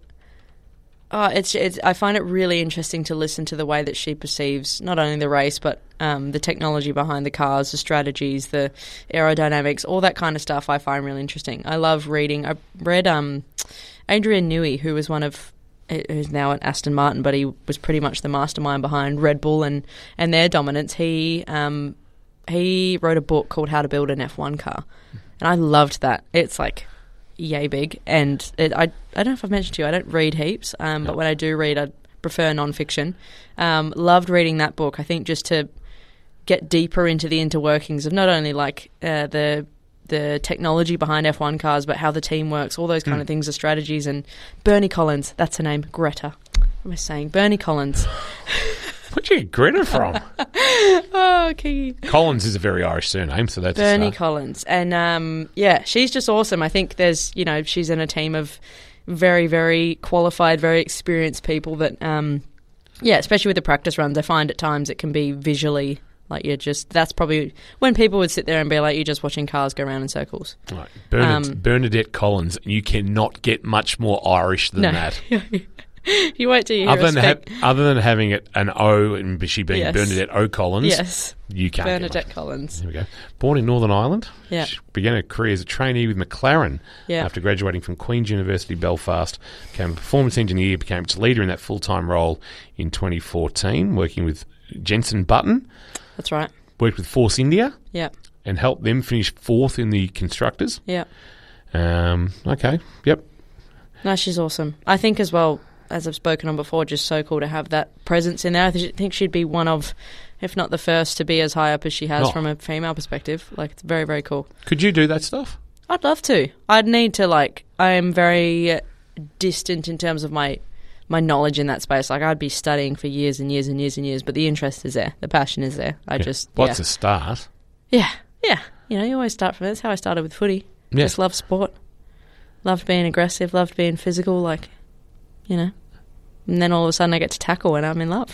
oh, it's, it's, I find it really interesting to listen to the way that she perceives not only the race, but um, the technology behind the cars, the strategies, the aerodynamics, all that kind of stuff I find really interesting. I love reading. I read um, Adrian Newey, who was one of, who's now at Aston Martin, but he was pretty much the mastermind behind Red Bull and, and their dominance. He um, he wrote a book called How to Build an F one Car, and I loved that. It's like yay big, and it, I I don't know if I've mentioned to you, I don't read heaps, um, but when I do read, I prefer non-fiction. Um, loved reading that book. I think just to get deeper into the interworkings of not only like uh, the the technology behind F one cars, but how the team works, all those kind Mm. of things, the strategies. And Bernie Collins, that's her name, Greta. What am I saying? Bernie Collins. Where'd you get Greta from? Oh, okay. Collins is a very Irish surname, so that's Bernie a start. Collins. And um, yeah, she's just awesome. I think there's, you know, she's in a team of very, very qualified, very experienced people that, um, yeah, especially with the practice runs, I find at times it can be visually like you're just, that's probably when people would sit there and be like, you're just watching cars go around in circles. Right. Bernadette, Um, Bernadette Collins, you cannot get much more Irish than No. that. You wait till you hear Other us than, ha- speak. other than having it an O and she being Yes. Bernadette O. Collins, Yes, you can't Bernadette get Collins. much. There we go. Born in Northern Ireland, Yeah. she began her career as a trainee with McLaren. Yeah. After graduating from Queen's University Belfast, became a performance engineer, became its leader in that full-time role in twenty fourteen, working with Jenson Button, That's right. worked with Force India, Yeah, and helped them finish fourth in the constructors. yeah. Um, okay, yep. No, she's awesome. I think as well, as I've spoken on before, just so cool to have that presence in there. I th- think she'd be one of, if not the first, to be as high up as she has Oh. from a female perspective. Like, it's very, very cool. Could you do that stuff? I'd love to. I'd need to, like, I am very distant in terms of my my knowledge in that space. Like, I'd be studying for years and years and years and years, but the interest is there. The passion is there. I Yeah. just, What's yeah. a start? Yeah, yeah. You know, you always start from there. That's how I started with footy. Yeah. Just love sport. Loved being aggressive, loved being physical, like, you know. And then all of a sudden I get to tackle and I'm in love.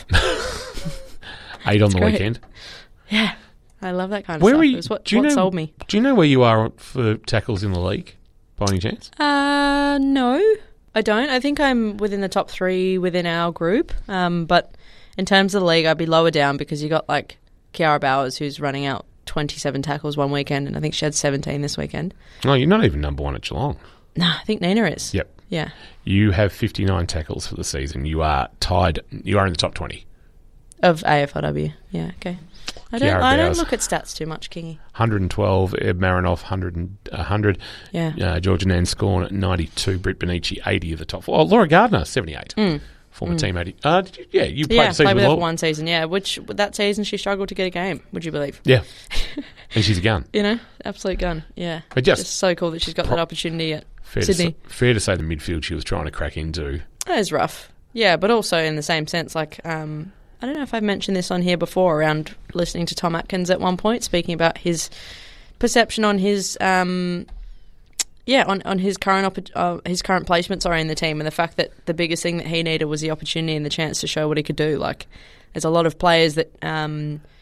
Eight on the great. weekend. Yeah. I love that kind of Where stuff. are you? It was what, do you what know, sold me. Do you know where you are for tackles in the league, by any chance? Uh, no, I don't. I think I'm within the top three within our group. Um, but in terms of the league, I'd be lower down because you got like Kiara Bowers, who's running out twenty-seven tackles one weekend, and I think she had seventeen this weekend. No, you're not even number one at Geelong. No, I think Nina is. Yep. Yeah. You have fifty-nine tackles for the season. You are tied. You are in the top twenty. Of A F L W. Yeah, okay. I don't Kiara I don't Bowers. look at stats too much, Kingy. one hundred twelve, Eb Marinoff, one hundred, one hundred. Yeah. Uh, Georgia Nan Scorn at ninety-two, Britt Benici, eighty of the top four. Oh, Laura Gardner, seventy-eight. Mm. Former Mm. team eighty. Uh, did you, yeah, you played Yeah, the season played with with her Laura. for one season, yeah. Which, that season she struggled to get a game, would you believe? Yeah. And she's a gun. You know, absolute gun, yeah. But just- Just so cool that she's got Pro- that opportunity at Fair to, Sydney. say, fair to say the midfield she was trying to crack into. That is rough. Yeah, but also in the same sense, like, um, I don't know if I've mentioned this on here before around listening to Tom Atkins at one point, speaking about his perception on his, um, yeah, on, on his current oppo- uh, his current placement, sorry, in the team, and the fact that the biggest thing that he needed was the opportunity and the chance to show what he could do. Like, there's a lot of players that um,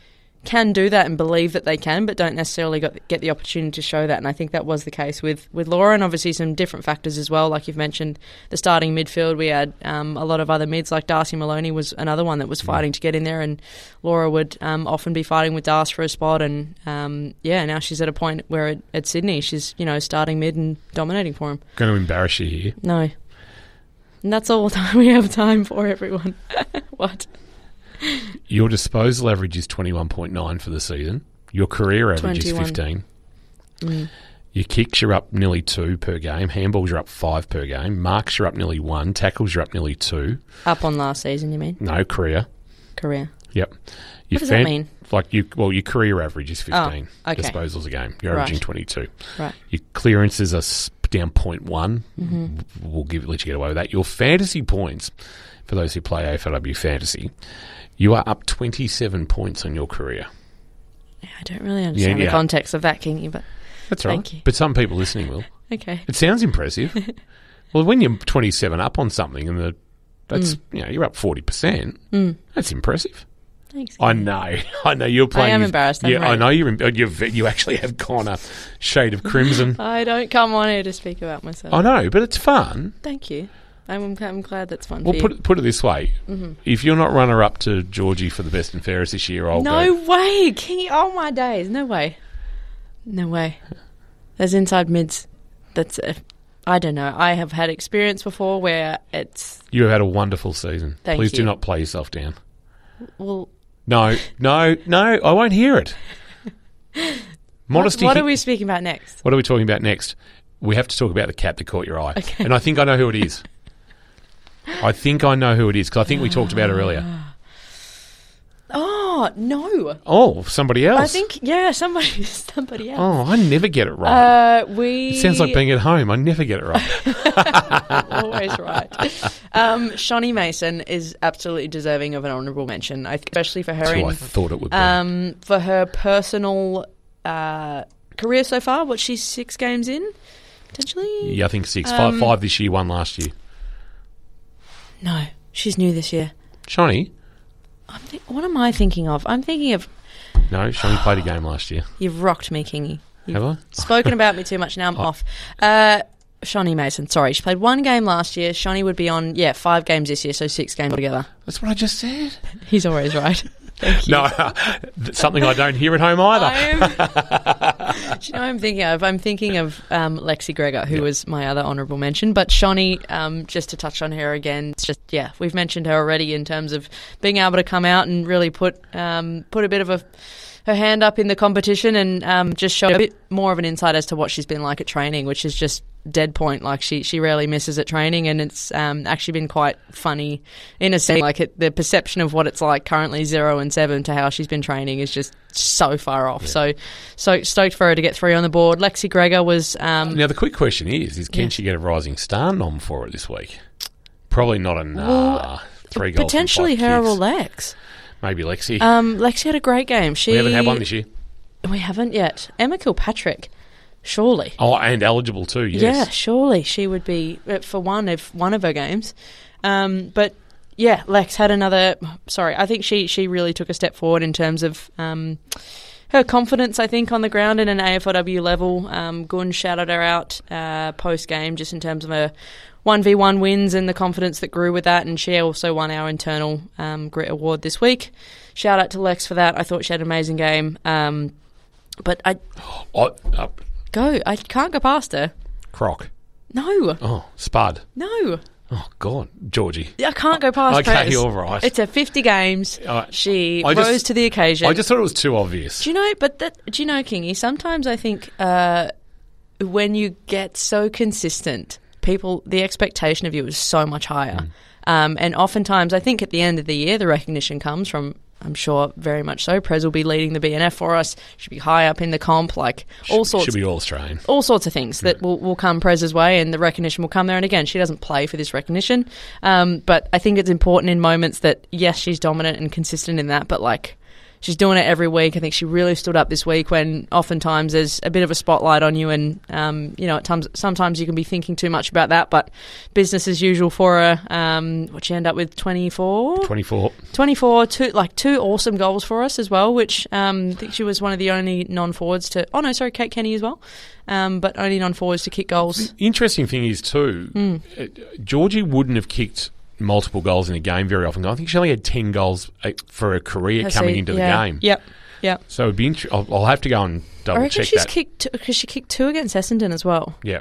can do that and believe that they can, but don't necessarily got, get the opportunity to show that. And I think that was the case with, with Laura, and obviously some different factors as well. Like you've mentioned, the starting midfield, we had um, a lot of other mids, like Darcy Maloney was another one that was fighting to get in there, and Laura would um, often be fighting with Darcy for a spot. And um, yeah, now she's at a point where at, at Sydney, she's, you know, starting mid and dominating for him. Going to embarrass you here. No. And that's all time we have time for, everyone. What? Your disposal average is twenty-one point nine for the season. Your career average twenty-one. is fifteen. Mm. Your kicks are up nearly two per game. Handballs are up five per game. Marks are up nearly one. Tackles are up nearly two. Up on last season, you mean? No, career. Career. Yep. Your What does that mean? Like you, well, your career average is fifteen Oh, okay. disposals a game. You're Right. averaging twenty-two. Right. Your clearances are s- down point one. Mm-hmm. We'll give let you get away with that. Your fantasy points, for those who play A F L W fantasy, you are up twenty-seven points on your career. Yeah, I don't really understand Yeah, the yeah. context of that, Kingy, but That's right. Thank you. But some people listening will. okay. It sounds impressive. Well, when you're twenty-seven up on something and the that's you know you're up forty percent. Mm. That's impressive. Thanks. I know, I know. You're playing. am with- embarrassed, I'm Yeah, I right. know you're. em- You've, you actually have gone a shade of crimson. I don't come on here to speak about myself. I know, but it's fun. Thank you. I'm, I'm glad that's fun Well, for put you. it, put it this way: Mm-hmm. if you're not runner up to Georgie for the best and fairest this year, I'll No go. way, Kingy. Oh my days. No way. No way. There's inside mids. That's. Uh, I don't know. I have had experience before where it's. You have had a wonderful season. Thank Please do you. not play yourself down. Well, No, no, no. I won't hear it. Modesty. what, what hi- are we speaking about next? What are we talking about next? We have to talk about the cat that caught your eye. Okay. And I think I know who it is. I think I know who it is because I think we talked about it earlier. Oh no! Oh, somebody else. I think yeah, somebody, somebody else. Oh, I never get it right. Uh, we it sounds like being at home. I never get it right. always right. Um, Shawnee Mason is absolutely deserving of an honourable mention, I- especially for her That's who in, I thought it would be. um, for her personal uh, career so far. What, she's six games in potentially? yeah, I think six. um, five, five this year, one last year. No, she's new this year. Shawnee? I'm thi- what am I thinking of? I'm thinking of No, Shawnee played a game last year. you've rocked me, Kingy. You've Have I? spoken about me too much. Now I'm off. Uh, Shawnee Mason. Sorry, she played one game last year. Shawnee would be on yeah five games this year, so six games altogether. That's what I just said. He's always right. Thank you. No, something I don't hear at home either. I'm, do you know what I'm thinking of? I'm thinking of um, Lexi Gregor, who Yep. was my other honourable mention. But Shawnee, um, just to touch on her again, it's just yeah, we've mentioned her already in terms of being able to come out and really put um, put a bit of a her hand up in the competition and um, just show a bit more of an insight as to what she's been like at training, which is just dead point. Like she she rarely misses at training, and it's um, actually been quite funny in a sense. Like it, the perception of what it's like currently zero and seven to how she's been training is just so far off. Yeah. So so stoked for her to get three on the board. Lexi Gregor was um, Now, the quick question is, is can Yeah. she get a Rising Star nom for it this week? Probably not a nah. Well, Three goals and potentially five her kicks. or Lex. Maybe Lexi. Um, Lexi had a great game. She we haven't had one this year. We haven't yet. Emma Kilpatrick, surely. Oh, and eligible too, yes. Yeah, surely she would be uh, for one of one of her games. Um, but yeah, Lex had another. Sorry, I think she she really took a step forward in terms of um, her confidence. I think on the ground in an A F L W level. Um, Gun shouted her out uh, post game just in terms of her one v one wins and the confidence that grew with that. And she also won our internal um, grit award this week. Shout out to Lex for that. I thought she had an amazing game. Um, but I Oh, uh, go. I can't go past her. Croc. No, Oh, Spud. no. Oh, God. Georgie. I can't go past Okay, Prez. all right. It's a fifty games. All right. She I rose just- to the occasion. I just thought it was too obvious. do you know? But that, do you know, Kingy? Sometimes I think uh, when you get so consistent, people the expectation of you is so much higher. Mm. Um, and oftentimes, I think at the end of the year, the recognition comes from. I'm sure very much so. Prez will be leading the B N F for us. Should be high up in the comp, like all Should- sorts. Should be all Australian. all sorts of things that will, will come Prez's way, and the recognition will come there. And again, she doesn't play for this recognition, um, but I think it's important in moments that yes, she's dominant and consistent in that, but like she's doing it every week. I think she really stood up this week when oftentimes there's a bit of a spotlight on you, and um, you know, at times sometimes you can be thinking too much about that. But business as usual for her. Um, what she end up with twenty-four twenty-four twenty-four two like two awesome goals for us as well. Which um, I think she was one of the only non-forwards to. Oh no, sorry, Kate Kenny as well. Um, but only non-forwards to kick goals. The interesting thing is too, Mm. uh, Georgie wouldn't have kicked multiple goals in a game very often. I think she only had ten goals uh, for her career I coming see, into yeah. the game. Yep, yep. So it'd be int- I'll, I'll have to go and I double reckon check she's that. kicked because she kicked two against Essendon as well. Yeah.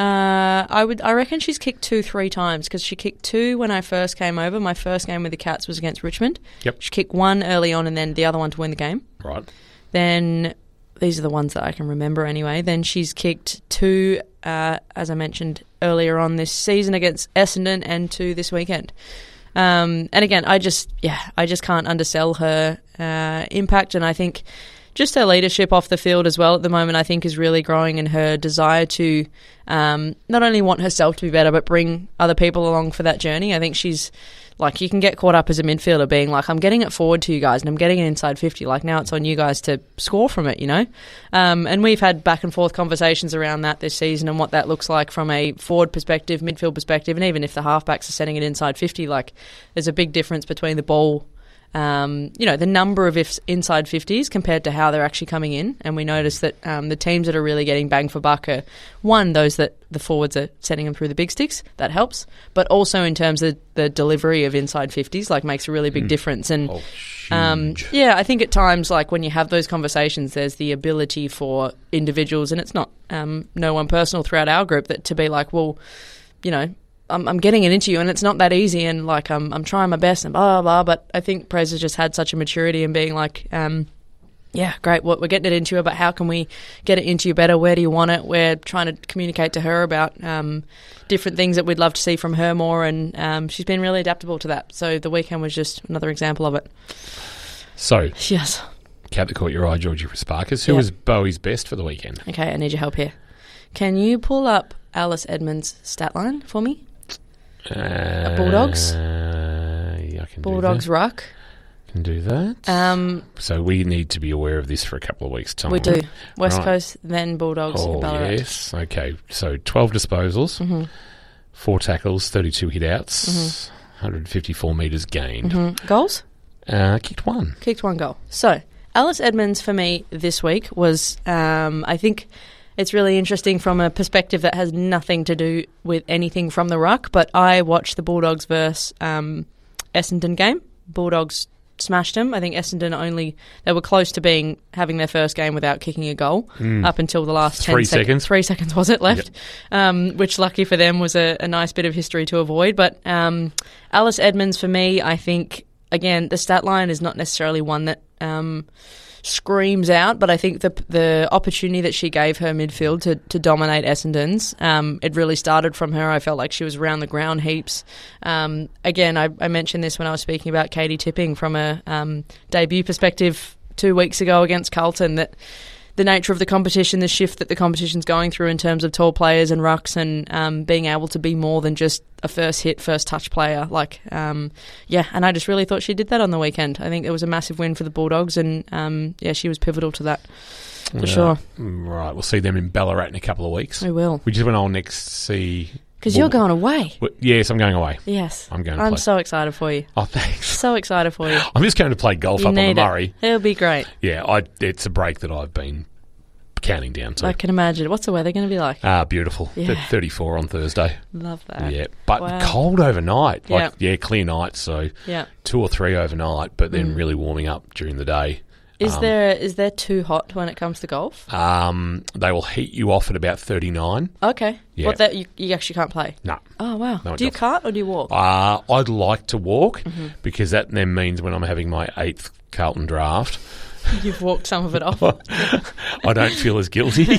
Uh, I would. I reckon she's kicked two three times because she kicked two when I first came over. My first game with the Cats was against Richmond. Yep. She kicked one early on and then the other one to win the game. Right. Then these are the ones that I can remember anyway. Then she's kicked two, uh, as I mentioned earlier on this season against Essendon, and two this weekend. Um, and again, I just, yeah, I just can't undersell her uh, impact, and I think just her leadership off the field as well at the moment, I think, is really growing, in her desire to um, not only want herself to be better, but bring other people along for that journey. I think she's, like, you can get caught up as a midfielder being like, I'm getting it forward to you guys and I'm getting it inside fifty. Like, now it's on you guys to score from it, you know? Um, and we've had back and forth conversations around that this season and what that looks like from a forward perspective, midfield perspective, and even if the halfbacks are setting it inside fifty, like, there's a big difference between the ball, um, you know, the number of ifs inside fifties compared to how they're actually coming in. And we notice that um, the teams that are really getting bang for buck are, one, those that the forwards are setting them through the big sticks. That helps. But also in terms of the delivery of inside fifties, like, makes a really big mm. difference. And oh, um, yeah, I think at times, like, when you have those conversations, there's the ability for individuals, and it's not um, no one personal throughout our group, that to be like, well, you know, I'm, I'm getting it into you, and it's not that easy, and like I'm I'm trying my best, and blah blah blah. But I think Prez has just had such a maturity in being like, um, yeah, great, well, we're getting it into you, but how can we get it into you better? Where do you want it? We're trying to communicate to her about um, different things that we'd love to see from her more, and um, she's been really adaptable to that. So the weekend was just another example of it. So yes, cat that caught your eye, Georgie Sparkers. Who yep. was Bowie's best for the weekend? Okay, I need your help here. Can you pull up Alice Edmonds' stat line for me? Uh, Bulldogs. Uh, yeah, I can Bulldogs do that. ruck. Can do that. Um, so we need to be aware of this for a couple of weeks' time. We do. West right. Coast, then Bulldogs, oh, and Ballarat. yes. Okay. So twelve disposals, mm-hmm. four tackles, thirty-two hit-outs, mm-hmm. one hundred fifty-four metres gained. Mm-hmm. Goals? Uh, kicked one. Kicked one goal. So Alice Edmonds for me this week was, um, I think... It's really interesting from a perspective that has nothing to do with anything from the ruck, but I watched the Bulldogs versus um, Essendon game. Bulldogs smashed them. I think Essendon only, they were close to being having their first game without kicking a goal mm. up until the last Three ten sec- seconds. Three seconds was it left, yep. um, which lucky for them was a, a nice bit of history to avoid. But um, Alice Edmonds for me, I think, again, the stat line is not necessarily one that... Um, screams out, but I think the the opportunity that she gave her midfield to, to dominate Essendon's, um, it really started from her. I felt like she was around the ground heaps. Um, again, I, I mentioned this when I was speaking about Katie Tipping from a um, debut perspective two weeks ago against Carlton, that the nature of the competition, the shift that the competition's going through in terms of tall players and rucks, and um, being able to be more than just a first hit, first touch player. Like, um, yeah, and I just really thought she did that on the weekend. I think it was a massive win for the Bulldogs, and um, yeah, she was pivotal to that, for yeah. sure. Right, we'll see them in Ballarat in a couple of weeks. We will. We just went on next to see... Because you're going away. Well, yes, I'm going away. Yes. I'm going to I'm play. so excited for you. Oh, thanks. So excited for you. I'm just going to play golf you up on the need Murray. It. It'll be great. Yeah, I, it's a break that I've been counting down to. I can imagine. What's the weather going to be like? Ah, beautiful. Yeah. thirty-four on Thursday. Love that. Yeah, but wow. cold overnight. Like, yeah. yeah, clear nights, so yeah. two or three overnight, but then mm. really warming up during the day. Is um, there is there too hot when it comes to golf? Um, they will heat you off at about thirty-nine. Okay. Yeah. What, that you, you actually can't play? No. Oh, wow. No, do you don't. kart or do you walk? Uh, I'd like to walk mm-hmm. because that then means when I'm having my eighth Carlton draft, you've walked some of it off. I don't feel as guilty.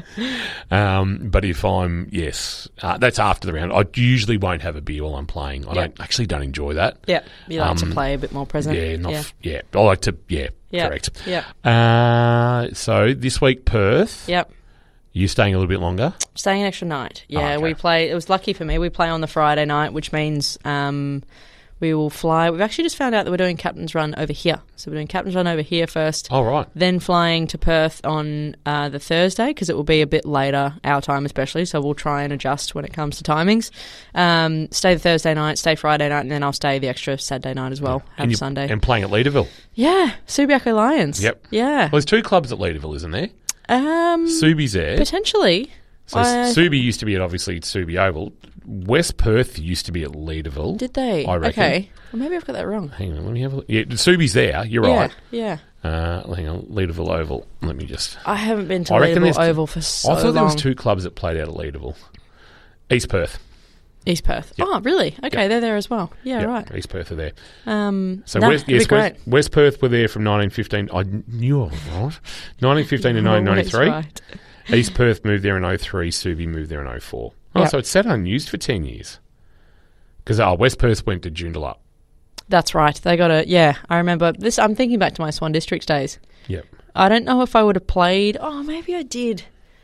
um, but if I'm, yes, uh, that's after the round. I usually won't have a beer while I'm playing. I yeah. don't actually don't enjoy that. Yeah, you like um, to play a bit more present. Yeah, not yeah. F- yeah. I like to, yeah, yeah. correct. Yeah. Uh, so this week, Perth. Yep. You staying a little bit longer? Staying an extra night. Yeah, oh, okay. we play. It was lucky for me. We play on the Friday night, which means um, We will fly. We've actually just found out that we're doing Captain's Run over here. So we're doing Captain's Run over here first. Oh, right. Then flying to Perth on uh, the Thursday because it will be a bit later, our time especially. So we'll try and adjust when it comes to timings. Um, stay the Thursday night, stay Friday night, and then I'll stay the extra Saturday night as well. Have And, you- Sunday. and playing at Leaderville. yeah, Subiaco Lions. Yep. Yeah. Well, there's two clubs at Leaderville, isn't there? Um, Subi's there. potentially. So I- Subi used to be at, obviously, Subi Oval. West Perth used to be at Leaderville. Did they? I reckon. Okay. Well, maybe I've got that wrong. Hang on, let me have a look. Yeah, Subi's there. You're right. Yeah. Yeah. Uh, hang on, Leaderville Oval. Let me just... I haven't been to I reckon Leaderville there's- Oval for so I thought long. there was two clubs that played out at Leaderville. East Perth. East Perth. Yep. Oh, really? Okay, Yep. they're there as well. Yeah, Yep, right. East Perth are there. Um, So no, West, it'd yes, be great. West, West Perth were there from nineteen fifteen. I knew I was right. nineteen fifteen to nineteen ninety-three. Always right. East Perth moved there in oh three. Subi moved there in oh four. Oh, Yep. so it's sat unused for ten years. Because oh, West Perth went to Joondalup. That's right. They got a yeah. I remember this. I'm thinking back to my Swan Districts days. Yep. I don't know if I would have played. Oh, maybe I did.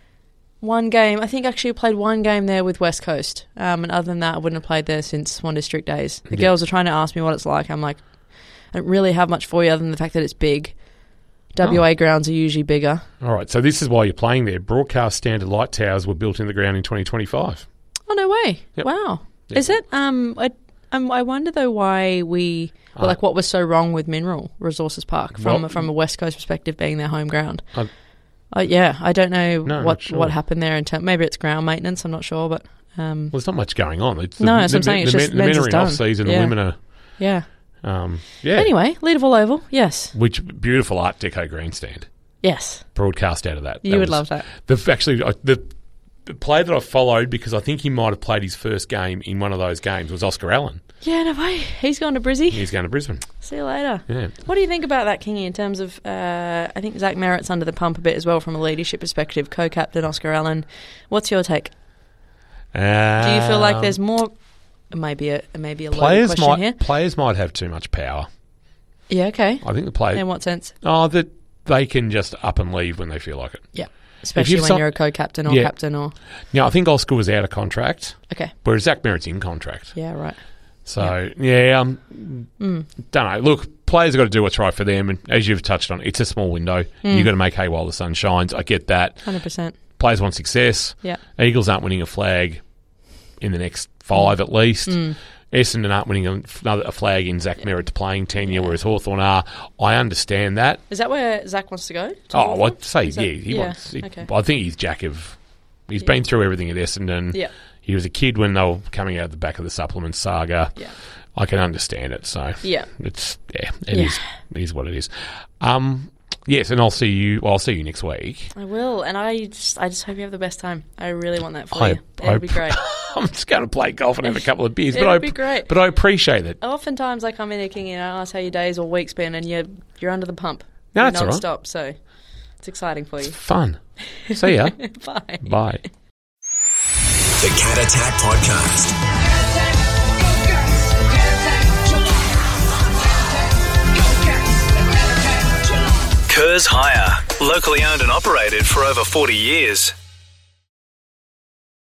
One game. I think actually I played one game there with West Coast. Um, and other than that, I wouldn't have played there since Swan District days. The Yeah. girls are trying to ask me what it's like. I'm like, I don't really have much for you other than the fact that it's big. W A Oh. grounds are usually bigger. All right, so this is why you're playing there. Broadcast standard light towers were built in the ground in twenty twenty-five. Oh, no way. Yep. Wow. Yep. Is it? Um, I, um, I wonder, though, why we... Well, Uh, like, what was so wrong with Mineral Resources Park from, Well- from a West Coast perspective being their home ground? Uh, Uh, yeah, I don't know No, what not sure. what happened there. In term, maybe it's ground maintenance. I'm not sure, but um, Well, there's not much going on. It's No, the, that's what I'm the, saying. It's the, just men, the men men's are is in done. off-season. Yeah. The women are... yeah. Um, yeah. Anyway, Leaderville Oval, yes, Which beautiful Art Deco grandstand. yes, Broadcast out of that. you That would was- love that. The actually I- the, the player that I followed because I think he might have played his first game in one of those games was Oscar Allen. Yeah, no way. He's gone to Brizzy. He's going to Brisbane. See you later. Yeah. What do you think about that, Kingy, in terms of, uh, I think Zach Merritt's under the pump a bit as well from a leadership perspective, co-captain Oscar Allen. What's your take? Do you feel like there's more, maybe a, maybe a loaded players question might here? players might have too much power. Yeah, okay. I think the players In what sense? oh that they can just up and leave when they feel like it. Yeah. Especially you've when some- you're a co-captain or Yeah. captain or... Now I think Oscar was out of contract, Okay. whereas Zach Merritt's in contract. Yeah, right. So yeah, um, Mm. don't know. Look, players have got to do what's right for them, and as you've touched on, it's a small window. Mm. You've got to make hay while the sun shines. I get that. one hundred percent. Players want success. Yeah. Eagles aren't winning a flag in the next five at least. Mm. Essendon aren't winning a, another, a flag in Zach Merritt's playing tenure, whereas Hawthorn are. I understand that. Is that where Zach wants to go? To Oh, Hawthorn? I'd say, Is yeah. that- He yeah, wants. He, okay. I think he's Jack of. He's Yeah. been through everything at Essendon. Yeah. He was a kid when they were coming out the back of the supplement saga. Yeah. I can understand it. So Yeah. it's yeah, it Yeah. is. It is what it is. Um, yes, and I'll see you. Well, I'll see you next week. I will, and I just, I just hope you have the best time. I really want that for I- you. I- It'd be great. I'm just going to play golf and have a couple of beers, but It'd I be great. but I appreciate it. Oftentimes I come in here, King, and I ask how your days or weeks been, and you're you're under the pump. No, You're that's all right. non-stop, so it's exciting for you. Fun. See ya. Bye. Bye. The Cat Attack Podcast. Kerrs Hire, locally owned and operated for over forty years.